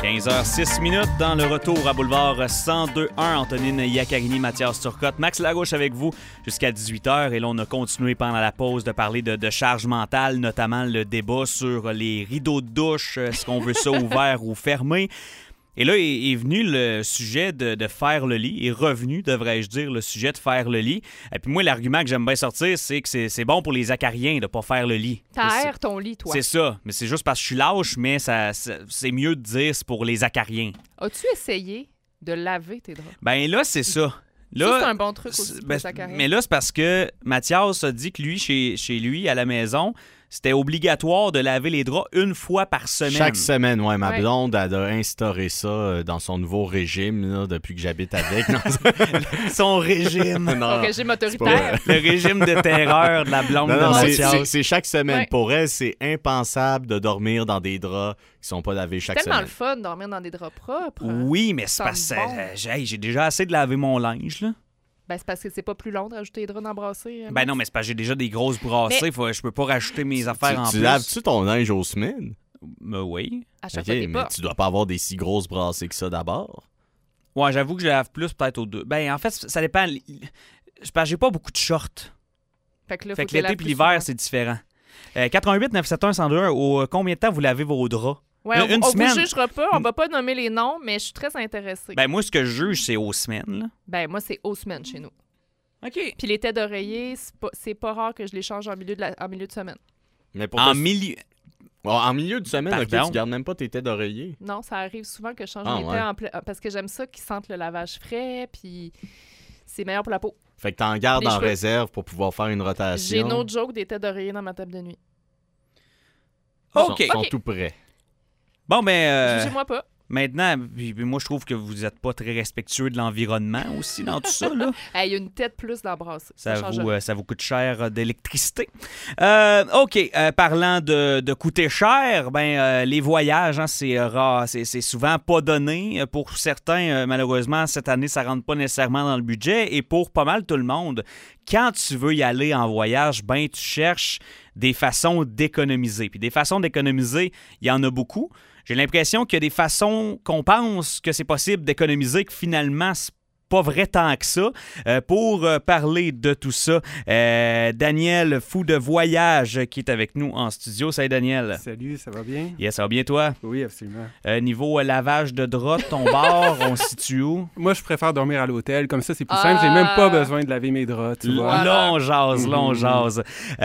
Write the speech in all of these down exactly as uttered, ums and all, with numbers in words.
quinze heures six minutes dans le retour à Boulevard cent deux un. Antonine Iaccarini, Mathias Turcotte, Max Larouche avec vous jusqu'à dix-huit heures. Et là, on a continué pendant la pause de parler de, de charge mentale, notamment le débat sur les rideaux de douche, est-ce qu'on veut ça ouvert ou fermé. Et là est, est venu le sujet de, de faire le lit, est revenu, devrais-je dire, le sujet de faire le lit. Et puis moi, l'argument que j'aime bien sortir, c'est que c'est, c'est bon pour les acariens de ne pas faire le lit. T'aères ton lit, toi. C'est ça, mais c'est juste parce que je suis lâche, mais ça, ça, c'est mieux de dire c'est pour les acariens. As-tu essayé de laver tes draps? Ben là, c'est ça. Là, ça, c'est un bon truc aussi pour ben, les acariens. Mais là, c'est parce que Mathias a dit que lui, chez, chez lui, à la maison, c'était obligatoire de laver les draps une fois par semaine. Chaque semaine, ouais. Ma ouais. blonde elle a instauré ça dans son nouveau régime là, depuis que j'habite avec. Son régime. Non, Son régime autoritaire. Le régime de terreur de la blonde non, de non, Mathias. C'est, c'est, c'est chaque semaine. Ouais. Pour elle, c'est impensable de dormir dans des draps qui sont pas lavés chaque C'est tellement semaine. le fun de dormir dans des draps propres. Oui, mais c'est Ça parce sent que bon. euh, j'ai, j'ai déjà assez de laver mon linge, là. Ben, c'est parce que c'est pas plus long de rajouter les draps d'embrasser. Ben non, mais c'est parce que j'ai déjà des grosses brassées. Mais... Faut, je peux pas rajouter mes affaires Tu, en tu plus. laves-tu ton linge aux semaines? Ben oui. À chaque Ok, fois t'es mais pas. tu dois pas avoir des si grosses brassées que ça d'abord. Ouais, j'avoue que je lave plus peut-être aux deux. Ben en fait, ça dépend. Je pense que j'ai pas beaucoup de shorts. Fait que, là, Fait faut que tu les l'été laves puis plus l'hiver, souvent. c'est différent. Euh, quatre-vingt-huit neuf sept un un zéro un, au combien de temps vous lavez vos draps? Ouais, Une- on, une on semaine. vous jugera pas, on va pas nommer les noms, mais je suis très intéressée. Ben, Ben moi, ce que je juge, c'est aux semaines. Là. moi, c'est aux semaines chez nous. OK. Puis les têtes d'oreiller, c'est pas, c'est pas rare que je les change en milieu de, la, en milieu de semaine. Mais pour En te- milieu... Oh, en milieu de semaine, ok, Pardon? tu gardes même pas tes têtes d'oreiller. Non, ça arrive souvent que je change Ah, mes ouais. têtes en ple- parce que j'aime ça qu'ils sentent le lavage frais, puis c'est meilleur pour la peau. Fait que t'en gardes Les en cheveux. réserve pour pouvoir faire une rotation. J'ai une autre joke des têtes d'oreiller dans ma table de nuit. Ils sont- OK. sont Ok. tout prêts. Bon, ben... euh, Jugez-moi pas. maintenant, puis, puis moi, je trouve que vous êtes pas très respectueux de l'environnement aussi dans tout ça, là. Il y a une tête plus d'embrasser. Ça, Ça change vous, rien. euh, ça vous coûte cher euh, d'électricité. Euh, OK, euh, parlant de, de coûter cher, ben euh, les voyages, hein, c'est euh, rare, c'est, c'est souvent pas donné. Euh, Pour certains, euh, malheureusement, cette année, ça rentre pas nécessairement dans le budget. Et pour pas mal tout le monde, quand tu veux y aller en voyage, ben tu cherches des façons d'économiser. Puis des façons d'économiser, il y en a beaucoup. J'ai l'impression qu'il y a des façons qu'on pense que c'est possible d'économiser que finalement, c'est pas vrai tant que ça. Euh, pour euh, parler de tout ça, euh, Daniel, fou de voyage, qui est avec nous en studio. Salut Daniel. Salut, ça va bien? Yes, ça va bien toi? Oui, absolument. Euh, niveau euh, lavage de drap, de ton bar, on se situe où? Moi, je préfère dormir à l'hôtel. Comme ça, c'est plus Ah! simple. J'ai même pas besoin de laver mes draps, tu L- vois. Voilà. Long jase, long Mhm. jase.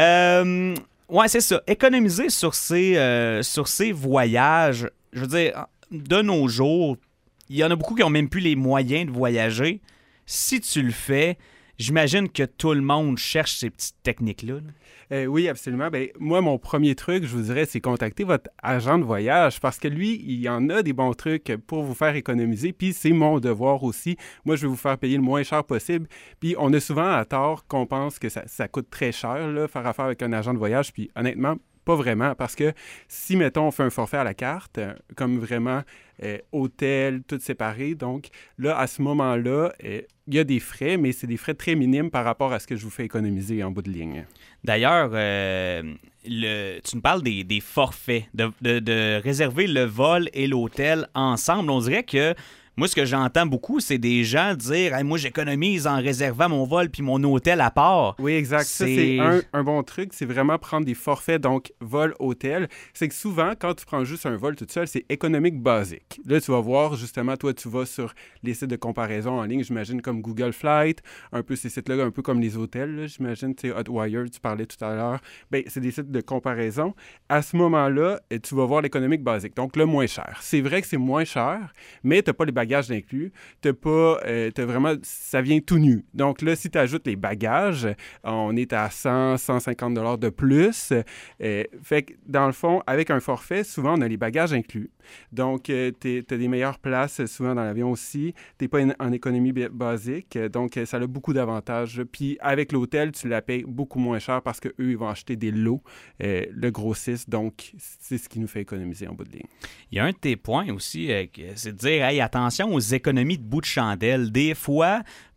Euh, ouais, c'est ça. Économiser sur ces, euh, sur ces voyages, je veux dire, de nos jours, il y en a beaucoup qui n'ont même plus les moyens de voyager. Si tu le fais, j'imagine que tout le monde cherche ces petites techniques-là. là. Euh, oui, absolument. Ben, moi, mon premier truc, je vous dirais, c'est contacter votre agent de voyage parce que lui, il y en a des bons trucs pour vous faire économiser. Puis c'est mon devoir aussi. Moi, je vais vous faire payer le moins cher possible. Puis on a souvent à tort qu'on pense que ça, ça coûte très cher, là, faire affaire avec un agent de voyage. Puis honnêtement, pas vraiment, parce que si, mettons, on fait un forfait à la carte, euh, comme vraiment euh, hôtel, tout séparé, donc là, à ce moment-là, euh, il y a des frais, mais c'est des frais très minimes par rapport à ce que je vous fais économiser en bout de ligne. D'ailleurs, euh, le, tu nous parles des, des forfaits, de, de- de réserver le vol et l'hôtel ensemble. On dirait que moi, ce que j'entends beaucoup, c'est des gens dire hey, « Moi, j'économise en réservant mon vol puis mon hôtel à part. » Oui, exact. Ça, C'est- c'est un, un bon truc. C'est vraiment prendre des forfaits, donc vol, hôtel. C'est que souvent, quand tu prends juste un vol tout seul, c'est économique basique. Là, tu vas voir, justement, toi, tu vas sur les sites de comparaison en ligne, j'imagine, comme Google Flight, un peu ces sites-là, un peu comme les hôtels, là, j'imagine, tu sais, Hotwire, tu parlais tout à l'heure. Bien, c'est des sites de comparaison. À ce moment-là, eh, tu vas voir l'économique basique, donc le moins cher. C'est vrai que c'est moins cher, mais tu n'as pas les bagages inclus. T'as pas, euh, t'as vraiment, ça vient tout nu. Donc là, si tu ajoutes les bagages, on est à cent, cent cinquante dollars de plus. Euh, fait que dans le fond, avec un forfait, souvent, on a les bagages inclus. Donc, euh, tu as des meilleures places souvent dans l'avion aussi. Tu n'es pas en, en économie b- basique. Donc, euh, ça a beaucoup d'avantages. Puis, avec l'hôtel, tu la payes beaucoup moins cher parce qu'eux, ils vont acheter des lots, euh, le grossissent. Donc, c'est ce qui nous fait économiser en bout de ligne. Il y a un de tes points aussi, euh, que- c'est de dire hey, attention aux économies de bout de chandelle. Des fois,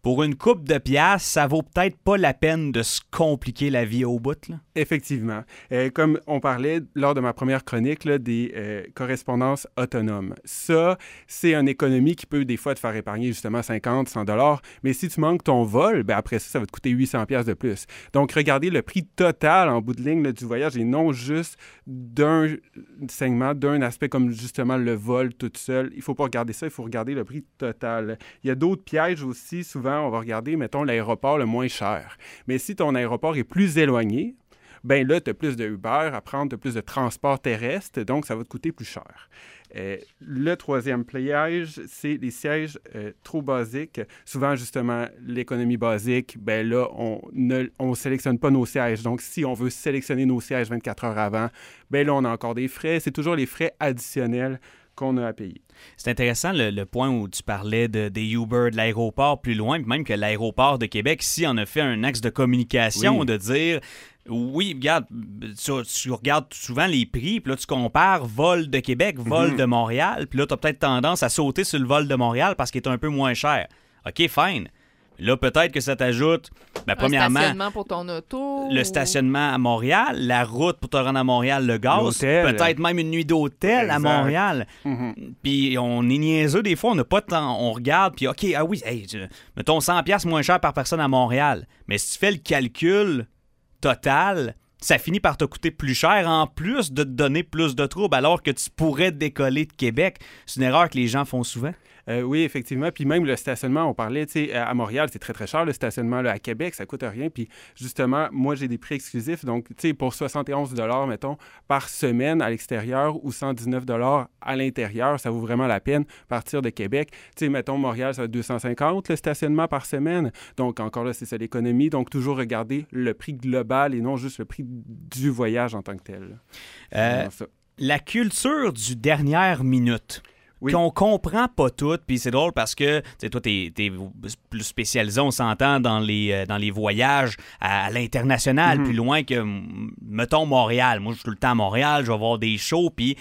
pour une coupe de piastres, ça vaut peut-être pas la peine de se compliquer la vie au bout, là. Effectivement. Euh, comme on parlait lors de ma première chronique là, des euh, correspondances autonomes. Ça, c'est une économie qui peut des fois te faire épargner justement cinquante, cent dollars. Mais si tu manques ton vol, ben après ça, ça va te coûter huit cents piastres de plus. Donc, regardez le prix total en bout de ligne là, du voyage et non juste d'un segment, d'un aspect comme justement le vol tout seul. Il ne faut pas regarder ça, il faut regarder le prix total. Il y a d'autres pièges aussi. Souvent, on va regarder, mettons, l'aéroport le moins cher. Mais si ton aéroport est plus éloigné, ben là, tu as plus de Uber à prendre, tu as plus de transport terrestre, donc ça va te coûter plus cher. Euh, le troisième piège, c'est les sièges euh, trop basiques. Souvent, justement, l'économie basique, ben là, on ne on sélectionne pas nos sièges. Donc, si on veut sélectionner nos sièges vingt-quatre heures avant, ben là, on a encore des frais. C'est toujours les frais additionnels qu'on a à payer. C'est intéressant le, le point où tu parlais de, des Uber de l'aéroport plus loin, puis même que l'aéroport de Québec, ici, on a fait un axe de communication Oui. de dire... Oui, regarde, tu, tu regardes souvent les prix, puis là, tu compares vol de Québec, vol Mm-hmm. de Montréal, puis là, tu as peut-être tendance à sauter sur le vol de Montréal parce qu'il est un peu moins cher. OK, fine. Là, peut-être que ça t'ajoute, ben, Un premièrement, stationnement pour ton auto. le ou- stationnement à Montréal, la route pour te rendre à Montréal, le gaz, L'hôtel. peut-être même une nuit d'hôtel à Exact. Montréal. Mhm. Puis on est niaiseux des fois, on n'a pas de temps, on regarde, puis OK, ah oui, hey, tu- mettons cent piastres moins cher par personne à Montréal. Mais si tu fais le calcul total, ça finit par te coûter plus cher en plus de te donner plus de troubles alors que tu pourrais décoller de Québec. C'est une erreur que les gens font souvent. Euh, oui, effectivement. Puis même le stationnement, on parlait, tu sais, à Montréal, c'est très, très cher. Le stationnement là, à Québec, ça coûte rien. Puis justement, moi, j'ai des prix exclusifs. Donc, tu sais, pour soixante et onze dollars, mettons, par semaine à l'extérieur ou cent dix-neuf dollars à l'intérieur, ça vaut vraiment la peine partir de Québec. Tu sais, mettons, Montréal, ça va être deux cent cinquante le stationnement par semaine. Donc, encore là, c'est ça l'économie. Donc, toujours regarder le prix global et non juste le prix du voyage en tant que tel. C'est Euh, vraiment ça. La culture du dernière minute. Oui. Qu'on comprend pas tout, puis c'est drôle parce que, tu sais, toi, t'es, t'es plus spécialisé, on s'entend, dans les, euh, dans les voyages à, à l'international, Mhm. plus loin que, m- mettons, Montréal. Moi, je suis tout le temps à Montréal, je vais voir des shows, puis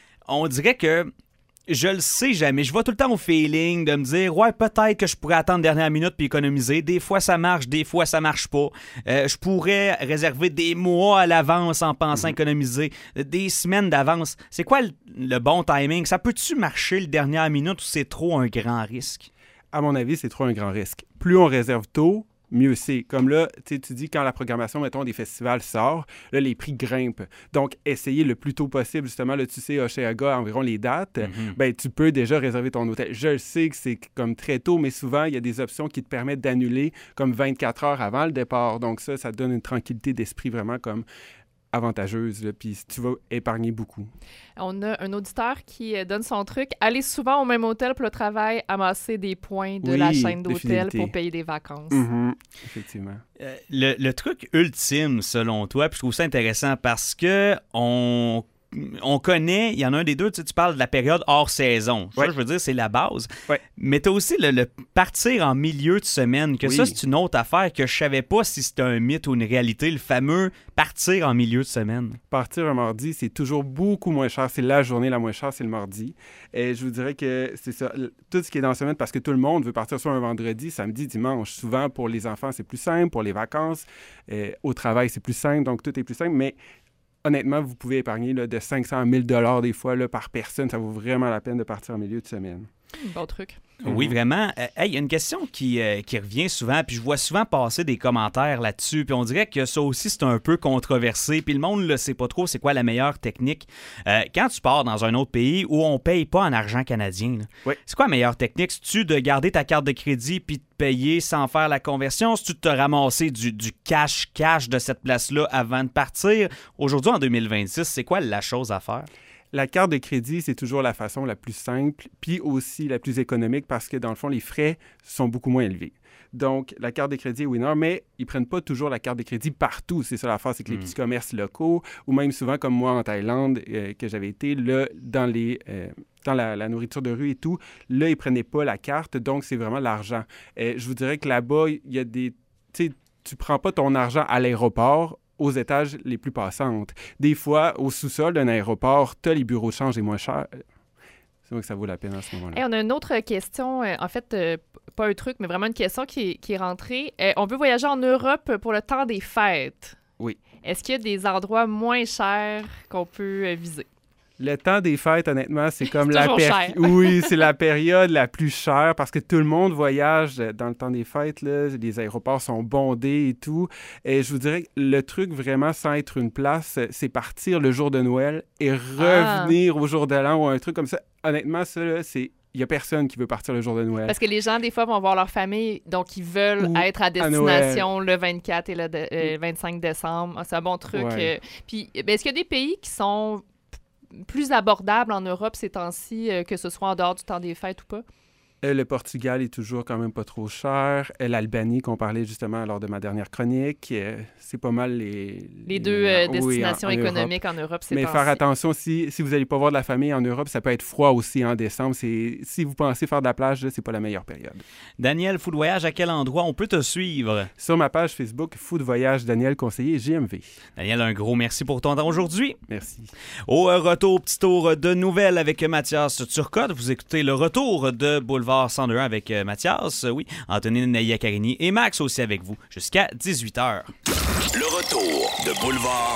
on dirait que je le sais jamais. Je vais tout le temps au feeling de me dire, ouais, peut-être que je pourrais attendre dernière minute puis économiser. Des fois, ça marche, des fois, ça marche pas. Euh, je pourrais réserver des mois à l'avance en pensant économiser, des semaines d'avance. C'est quoi le, le bon timing? Ça peut-tu marcher le dernière minute ou c'est trop un grand risque? À mon avis, c'est trop un grand risque. Plus on réserve tôt, mieux c'est. Comme là, tu sais, tu dis quand la programmation, mettons, des festivals sort, là, les prix grimpent. Donc, essayez le plus tôt possible, justement, là, tu sais, Hochelaga, environ les dates, Mhm. ben tu peux déjà réserver ton hôtel. Je le sais que c'est comme très tôt, mais souvent, il y a des options qui te permettent d'annuler comme vingt-quatre heures avant le départ. Donc ça, ça te donne une tranquillité d'esprit vraiment comme avantageuse, là, puis tu vas épargner beaucoup. On a un auditeur qui euh, donne son truc. Aller souvent au même hôtel pour le travail, amasser des points de Oui, la chaîne de d'hôtel fidélité. pour payer des vacances. Mhm, effectivement. Euh, le, le truc ultime, selon toi, puis je trouve ça intéressant parce que on, on connaît, il y en a un des deux, tu sais, tu parles de la période hors saison. Ça, Ouais. je veux dire, c'est la base. Ouais. Mais tu as aussi le, le partir en milieu de semaine, que Oui. ça, c'est une autre affaire que je savais pas si c'était un mythe ou une réalité, le fameux partir en milieu de semaine. Partir un mardi, c'est toujours beaucoup moins cher. C'est la journée la moins chère, c'est le mardi. Et je vous dirais que c'est ça. l- Tout ce qui est dans la semaine, parce que tout le monde veut partir soit un vendredi, samedi, dimanche. Souvent, pour les enfants, c'est plus simple. Pour les vacances, euh, au travail, c'est plus simple. Donc, tout est plus simple. Mais honnêtement, vous pouvez épargner là, de cinq cents à mille dollars des fois là, par personne. Ça vaut vraiment la peine de partir en milieu de semaine. Bon truc. Oui, Mhm. vraiment. Euh, hey, il y a une question qui, euh, qui revient souvent, puis je vois souvent passer des commentaires là-dessus, puis on dirait que ça aussi, c'est un peu controversé, puis le monde ne le sait pas trop, c'est quoi la meilleure technique. Euh, quand tu pars dans un autre pays où on paye pas en argent canadien, là, Oui. c'est quoi la meilleure technique? C'est-tu de garder ta carte de crédit puis de payer sans faire la conversion? C'est-tu de te ramasser du, du cash-cash de cette place-là avant de partir? Aujourd'hui, en deux mille vingt-six, c'est quoi la chose à faire? La carte de crédit, c'est toujours la façon la plus simple, puis aussi la plus économique parce que, dans le fond, les frais sont beaucoup moins élevés. Donc, la carte de crédit est winner, mais ils prennent pas toujours la carte de crédit partout. C'est ça l'affaire, c'est que les Mm. petits commerces locaux, ou même souvent comme moi en Thaïlande, euh, que j'avais été, là, dans les... euh, dans la, la nourriture de rue et tout, là, ils prenaient pas la carte, donc c'est vraiment l'argent. Euh, je vous dirais que là-bas, il y a des... Tu sais, tu prends pas ton argent à l'aéroport aux étages les plus passantes. Des fois, au sous-sol d'un aéroport, tu as les bureaux de change les moins chers. c'est vrai que ça vaut la peine à ce moment-là. Hey, on a une autre question, euh, en fait, euh, pas un truc, mais vraiment une question qui est, qui est rentrée. Euh, on veut voyager en Europe pour le temps des fêtes. Oui. Est-ce qu'il y a des endroits moins chers qu'on peut euh, viser? Le temps des fêtes, honnêtement, c'est comme C'est la toujours cher. Oui, c'est la période la plus chère parce que tout le monde voyage dans le temps des fêtes. Là. Les aéroports sont bondés et tout. Et je vous dirais que le truc vraiment sans être une place, c'est partir le jour de Noël et revenir Ah. au jour de l'an ou un truc comme ça. Honnêtement, ça, là, c'est... Il n'y a personne qui veut partir le jour de Noël. Parce que les gens, des fois, vont voir leur famille, donc ils veulent Ou être à à destination le vingt-quatre et le de- euh, vingt-cinq décembre. Ah, c'est un bon truc. Ouais. euh. Puis, ben, est-ce qu'il y a des pays qui sont p- plus abordables en Europe ces temps-ci, euh, que ce soit en dehors du temps des fêtes ou pas? Euh, le Portugal est toujours quand même pas trop cher. Euh, L'Albanie, qu'on parlait justement lors de ma dernière chronique, euh, c'est pas mal les... Les deux euh, oui, en- destinations en Europe. économiques en Europe ces Mais temps-ci. faire attention, si, si vous n'allez pas voir de la famille en Europe, ça peut être froid aussi en décembre. C'est, si vous pensez faire de la plage, là, c'est pas la meilleure période. Daniel, Food Voyage, à quel endroit on peut te suivre? Sur ma page Facebook, Food Voyage Daniel Conseiller J M V. Daniel, un gros merci pour ton temps aujourd'hui. Merci. Au retour, petit tour de nouvelles avec Mathias Turcotte. Vous écoutez le retour de Boulevard cent deux avec Mathias, oui, Antonine Naïa-Carini et Max aussi avec vous jusqu'à dix-huit heures. Le retour de Boulevard